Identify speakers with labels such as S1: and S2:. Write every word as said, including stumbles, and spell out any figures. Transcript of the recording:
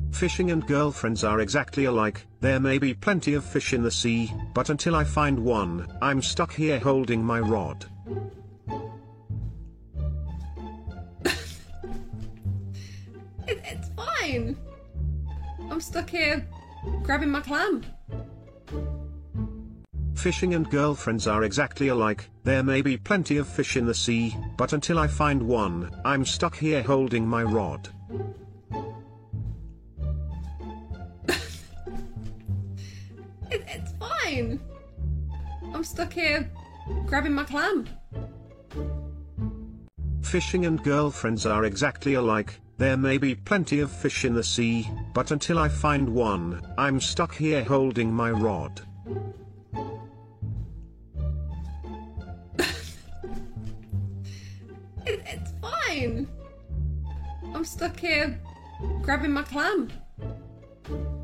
S1: Fishing and girlfriends are exactly alike. There may be plenty of fish in the sea, but until I find one, I'm stuck here holding my rod.
S2: it, it's fine. I'm stuck here grabbing my clam.
S1: Fishing and girlfriends are exactly alike. There may be plenty of fish in the sea, but until I find one, I'm stuck here holding my rod.
S2: it, it's fine. I'm stuck here grabbing my clam.
S1: Fishing and girlfriends are exactly alike. There may be plenty of fish in the sea, but until I find one, I'm stuck here holding my rod.
S2: it, it's fine. I'm stuck here grabbing my clam.